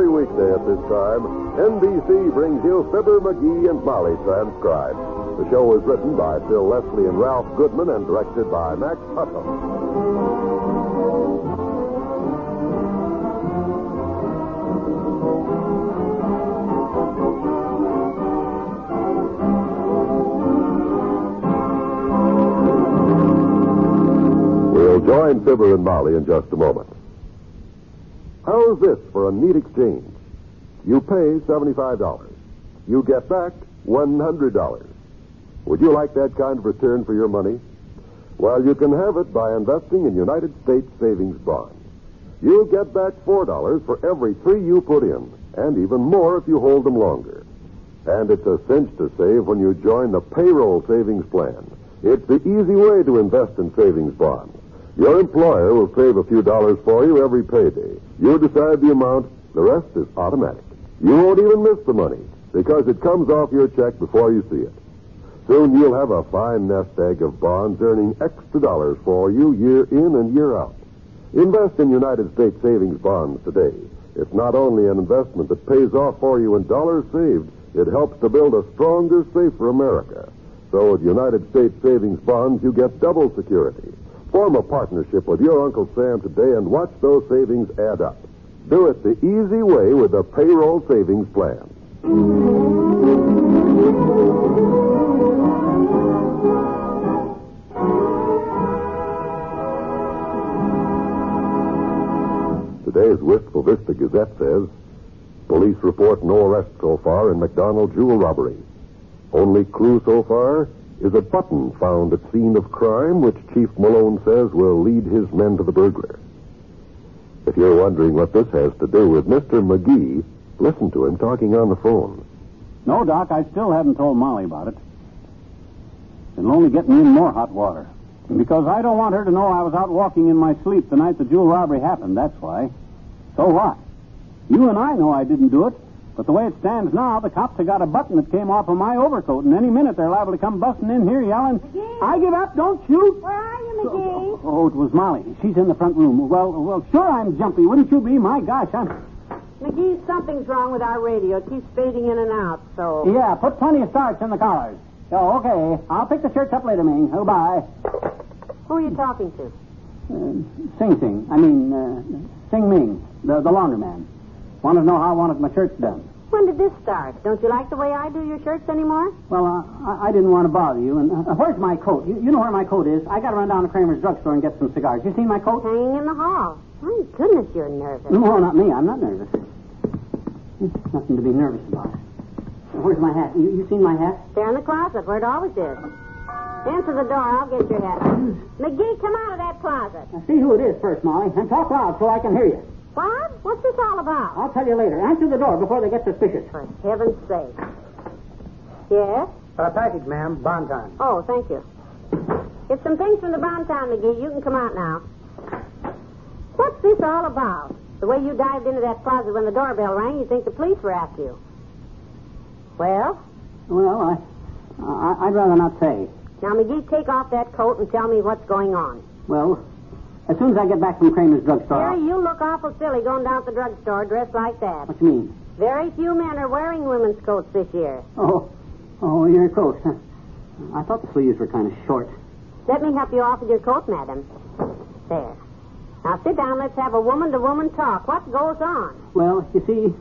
weekday at this time, NBC brings you Fibber, McGee, and Molly transcribed. The show was written by Phil Leslie and Ralph Goodman and directed by Max Hutto. Join Fibber and Molly in just a moment. How's this for a neat exchange? You pay $75. You get back $100. Would you like that kind of return for your money? Well, you can have it by investing in United States savings bonds. You'll get back $4 for every 3 you put in, and even more if you hold them longer. And it's a cinch to save when you join the payroll savings plan. It's the easy way to invest in savings bonds. Your employer will save a few dollars for you every payday. You decide the amount, the rest is automatic. You won't even miss the money because it comes off your check before you see it. Soon you'll have a fine nest egg of bonds earning extra dollars for you year in and year out. Invest in United States savings bonds today. It's not only an investment that pays off for you in dollars saved, it helps to build a stronger, safer America. So with United States savings bonds, you get double security. Form a partnership with your Uncle Sam today and watch those savings add up. Do it the easy way with the payroll savings plan. Today's Wistful Vista Gazette says, police report no arrest so far in McDonald jewel robbery. Only clue so far is a button found at scene of crime, which Chief Malone says will lead his men to the burglar. If you're wondering what this has to do with Mr. McGee, listen to him talking on the phone. No, Doc, I still haven't told Molly about it. It'll only get me in more hot water. Because I don't want her to know I was out walking in my sleep the night the jewel robbery happened, that's why. So what? You and I know I didn't do it. But the way it stands now, the cops have got a button that came off of my overcoat, and any minute they're liable to come busting in here yelling, McGee! I give up, don't shoot! Where are you, McGee? Oh, it was Molly. She's in the front room. Well, sure I'm jumpy. Wouldn't you be? My gosh, I'm... McGee, something's wrong with our radio. It keeps fading in and out, so... Yeah, put plenty of starch in the collars. Oh, okay. I'll pick the shirts up later, Ming. Oh, bye. Who are you talking to? Sing. Sing Ming, the laundryman. Wanted to know how I wanted my shirts done. When did this start? Don't you like the way I do your shirts anymore? Well, I didn't want to bother you. And where's my coat? You know where my coat is. I got to run down to Kramer's drugstore and get some cigars. You seen my coat? Hanging in the hall. My goodness, you're nervous. No, not me. I'm not nervous. There's nothing to be nervous about. Where's my hat? You seen my hat? There in the closet, where it always is. Answer the door. I'll get your hat. McGee, come out of that closet. Now, see who it is first, Molly, and talk loud so I can hear you. What? What's this all about? I'll tell you later. Answer the door before they get suspicious. For heaven's sake. Yes? Package, ma'am. Bond time. Oh, thank you. Get some things from the bond town, McGee. You can come out now. What's this all about? The way you dived into that closet when the doorbell rang, you'd think the police were after you. Well? Well, I'd rather not say. Now, McGee, take off that coat and tell me what's going on. Well, as soon as I get back from Kramer's drugstore... Jerry, you look awful silly going down to the drugstore dressed like that. What you mean? Very few men are wearing women's coats this year. Oh, your coat. I thought the sleeves were kind of short. Let me help you off with your coat, madam. There. Now sit down. Let's have a woman-to-woman talk. What goes on? Well, you see,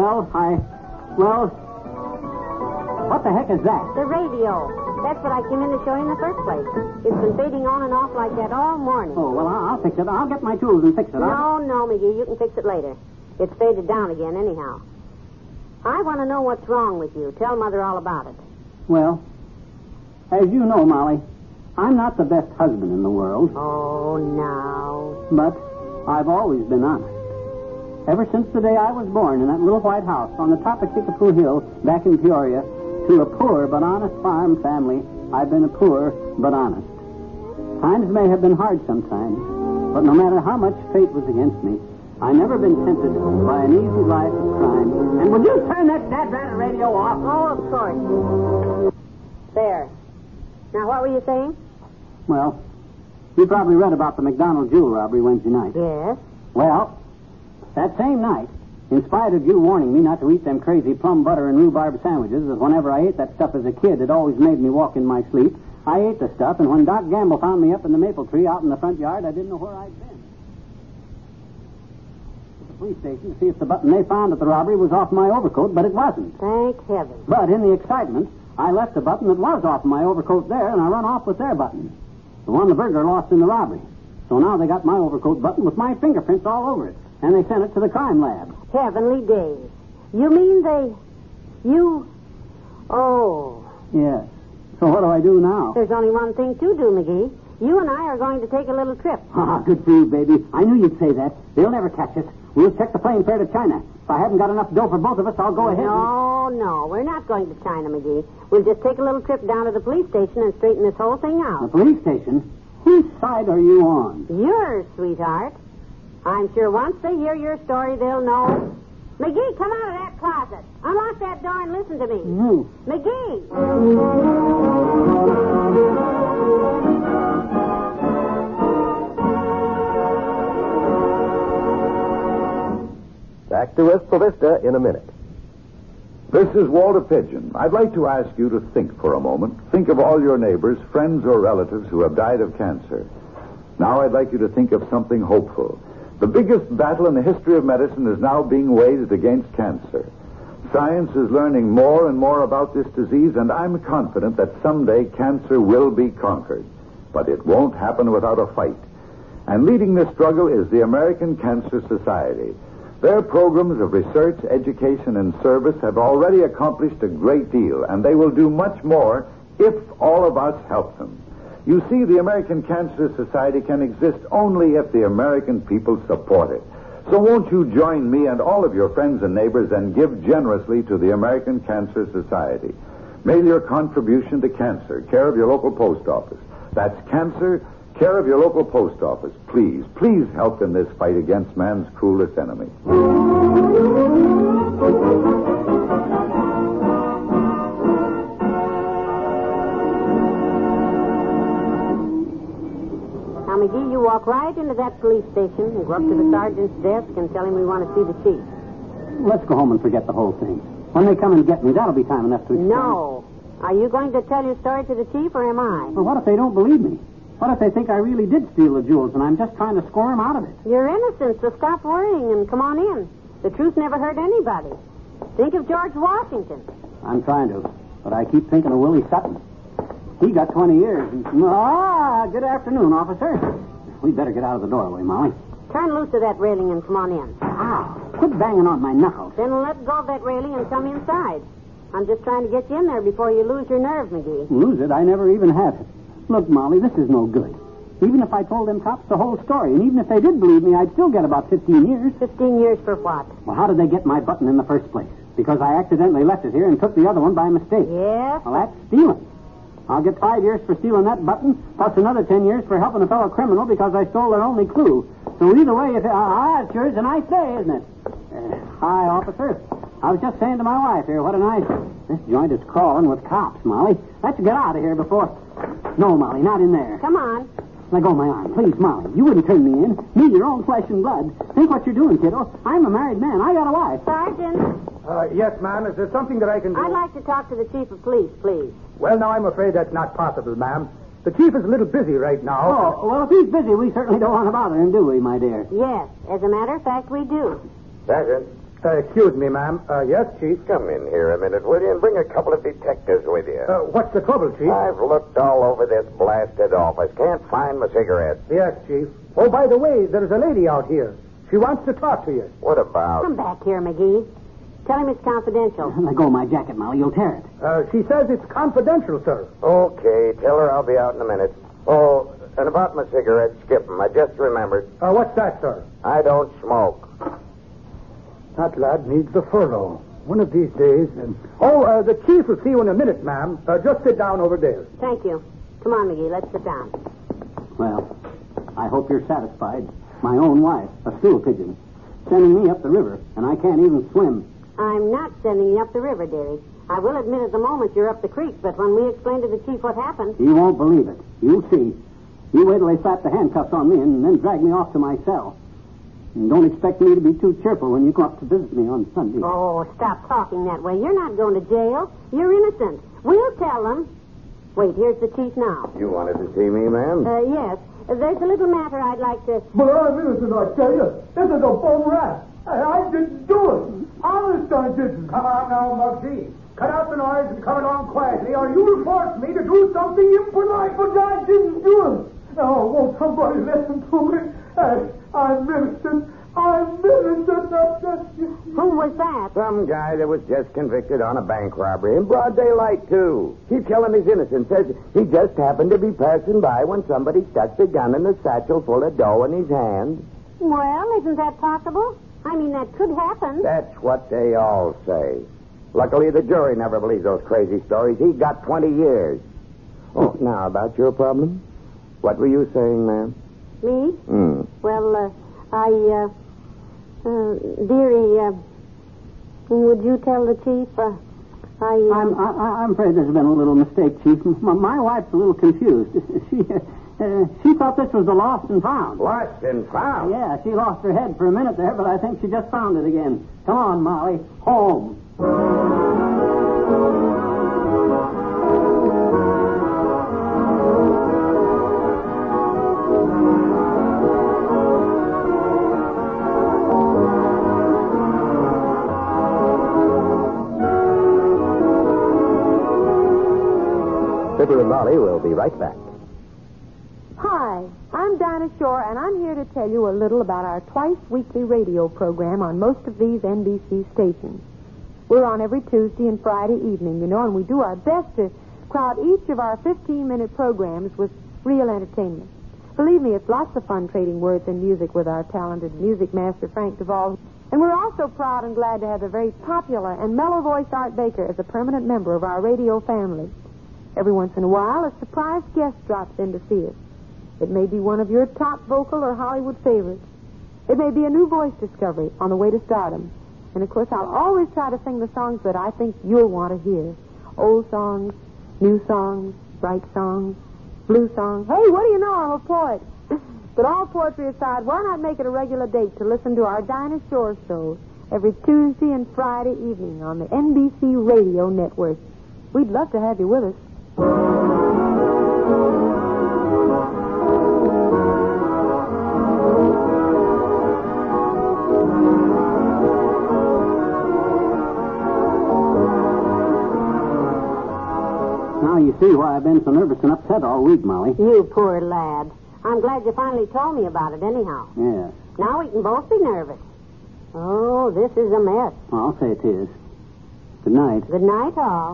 what the heck is that? The radio. That's what I came in to show you in the first place. It's been fading on and off like that all morning. Oh, well, I'll fix it. I'll get my tools and fix it. No, McGee. You can fix it later. It's faded down again anyhow. I want to know what's wrong with you. Tell Mother all about it. Well, as you know, Molly, I'm not the best husband in the world. Oh, no. But I've always been honest. Ever since the day I was born in that little white house on the top of Kickapoo Hill back in Peoria, to a poor but honest farm family, I've been a poor but honest. Times may have been hard sometimes, but no matter how much fate was against me, I never been tempted by an easy life of crime. And would you turn that dad-ratted radio off? Oh, of course. There. Now, what were you saying? Well, you probably read about the McDonald jewel robbery Wednesday night. Yes. Well, that same night, In spite of you warning me not to eat them crazy plum butter and rhubarb sandwiches, as whenever I ate that stuff as a kid, it always made me walk in my sleep, I ate the stuff, and when Doc Gamble found me up in the maple tree out in the front yard, I didn't know where I'd been. At the police station to see if the button they found at the robbery was off my overcoat, but it wasn't. Thank heaven. But in the excitement, I left the button that was off my overcoat there, and I run off with their button. The one the burglar lost in the robbery. So now they got my overcoat button with my fingerprints all over it, and they sent it to the crime lab. Heavenly days. You mean Oh. Yes. So what do I do now? There's only one thing to do, McGee. You and I are going to take a little trip. Ah, good for you, baby. I knew you'd say that. They'll never catch us. We'll check the plane fare to China. If I haven't got enough dough for both of us, I'll go ahead. No, we're not going to China, McGee. We'll just take a little trip down to the police station and straighten this whole thing The out. police station? Whose side are you on? Yours, sweetheart. I'm sure once they hear your story, they'll know. McGee, come out of that closet. Unlock that door and listen to me. No. McGee! Back to Wistful Vista in a minute. This is Walter Pigeon. I'd like to ask you to think for a moment. Think of all your neighbors, friends, or relatives who have died of cancer. Now I'd like you to think of something hopeful. The biggest battle in the history of medicine is now being waged against cancer. Science is learning more and more about this disease, and I'm confident that someday cancer will be conquered. But it won't happen without a fight. And leading this struggle is the American Cancer Society. Their programs of research, education, and service have already accomplished a great deal, and they will do much more if all of us help them. You see, the American Cancer Society can exist only if the American people support it. So won't you join me and all of your friends and neighbors and give generously to the American Cancer Society? Mail your contribution to Cancer, care of your local post office. That's Cancer, care of your local post office. Please, please help in this fight against man's cruelest enemy. Now, McGee, you walk right into that police station and go up to the sergeant's desk and tell him we want to see the chief. Let's go home and forget the whole thing. When they come and get me, that'll be time enough to explain. No. Are you going to tell your story to the chief, or am I? Well, what if they don't believe me? What if they think I really did steal the jewels and I'm just trying to squirm out of it? You're innocent, so stop worrying and come on in. The truth never hurt anybody. Think of George Washington. I'm trying to, but I keep thinking of Willie Sutton. He got 20 years. Good afternoon, officer. We'd better get out of the doorway, Molly. Turn loose of that railing and come on in. Quit banging on my knuckles. Then let go of that railing and come inside. I'm just trying to get you in there before you lose your nerve, McGee. Lose it? I never even have it. Look, Molly, this is no good. Even if I told them cops the whole story, and even if they did believe me, I'd still get about 15 years. 15 years for what? Well, how did they get my button in the first place? Because I accidentally left it here and took the other one by mistake. Yes? Well, that's stealing. I'll get 5 years for stealing that button, plus another 10 years for helping a fellow criminal because I stole their only clue. So either way, if it sure is a nice day, isn't it? Hi, officer. I was just saying to my wife here, what a nice... This joint is crawling with cops, Molly. Let's get out of here before... No, Molly, not in there. Come on. Let go of my arm. Please, Molly. You wouldn't turn me in. Me, your own flesh and blood. Think what you're doing, kiddo. I'm a married man. I got a wife. Sergeant. Yes, ma'am. Is there something that I can do? I'd like to talk to the chief of police, please. Well, now, I'm afraid that's not possible, ma'am. The chief is a little busy right now. Oh, well, if he's busy, we certainly don't want to bother him, do we, my dear? Yes. As a matter of fact, we do. Sergeant, Excuse me, ma'am. Yes, Chief? come in here a minute, will you, and bring a couple of detectives with you. What's the trouble, Chief? I've looked all over this blasted office. Can't find my cigarettes. Yes, Chief. Oh, by the way, there's a lady out here. She wants to talk to you. What about? Come back here, McGee. Tell him it's confidential. Let go of my jacket, Molly. You'll tear it. She says it's confidential, sir. Okay, tell her I'll be out in a minute. Oh, and about my cigarettes, skip 'em. I just remembered. What's that, sir? I don't smoke. That lad needs a furlough. One of these days. The chief will see you in a minute, ma'am. Just sit down over there. Thank you. Come on, McGee. Let's sit down. Well, I hope you're satisfied. My own wife, a stool pigeon, sending me up the river, and I can't even swim. I'm not sending you up the river, dearie. I will admit at the moment you're up the creek, but when we explain to the chief what happened... He won't believe it. You'll see. You wait till they slap the handcuffs on me and then drag me off to my cell. And don't expect me to be too cheerful when you come up to visit me on Sunday. Oh, stop talking that way. You're not going to jail. You're innocent. We'll tell them. Wait, here's the chief now. You wanted to see me, ma'am? Yes. There's a little matter I'd like to... But I'm innocent, I tell you. This is a bum rat. I didn't do it. Honest, I didn't. Come on now, Muggsy. Cut out the noise and come along quietly, or you'll force me to do something impolite. But I didn't do it. Oh, won't somebody listen to me? I'm innocent. I'm innocent. Who was that? Some guy that was just convicted on a bank robbery in broad daylight, too. He's telling his innocence. Says he just happened to be passing by when somebody stuck the gun in the satchel full of dough in his hand. Well, isn't that possible? I mean, that could happen. That's what they all say. Luckily, the jury never believes those crazy stories. He got 20 years. Oh, now, about your problem? What were you saying, ma'am? Me? Well, dearie, would you tell the chief? I'm afraid there's been a little mistake, Chief. My wife's a little confused. She thought this was the lost and found. Lost and found? Yeah, she lost her head for a minute there, but I think she just found it again. Come on, Molly. Home. Fibber and Molly will be right back. Hi, I'm Dinah Shore, and I'm here to tell you a little about our twice-weekly radio program on most of these NBC stations. We're on every Tuesday and Friday evening, and we do our best to crowd each of our 15-minute programs with real entertainment. Believe me, it's lots of fun trading words and music with our talented music master, Frank Duvall. And we're also proud and glad to have the very popular and mellow-voiced Art Baker as a permanent member of our radio family. Every once in a while, a surprise guest drops in to see us. It may be one of your top vocal or Hollywood favorites. It may be a new voice discovery on the way to stardom. And, of course, I'll always try to sing the songs that I think you'll want to hear. Old songs, new songs, bright songs, blue songs. Hey, what do you know? I'm a poet. But all poetry aside, why not make it a regular date to listen to our Dinah Shore show every Tuesday and Friday evening on the NBC Radio Network? We'd love to have you with us. Now you see why I've been so nervous and upset all week, Molly. You poor lad. I'm glad you finally told me about it anyhow. Yes. Now we can both be nervous. Oh, this is a mess. I'll say it is. Good night. Good night, all.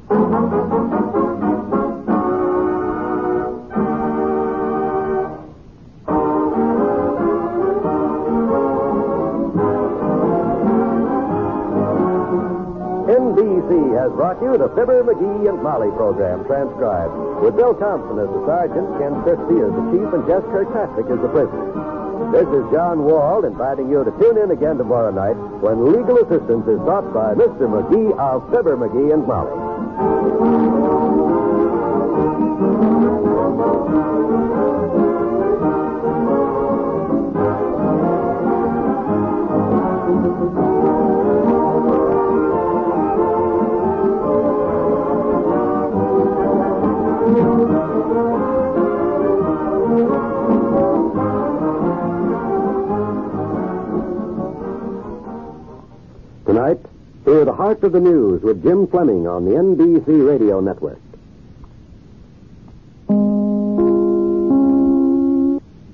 NBC has brought you the Fibber, McGee, and Molly program transcribed, with Bill Thompson as the sergeant, Ken Christie as the chief, and Jess Kirkpatrick as the prisoner. This is John Wald inviting you to tune in again tomorrow night when legal assistance is sought by Mr. McGee of Fibber, McGee, and Molly. Tonight, hear the heart of the news with Jim Fleming on the NBC Radio Network.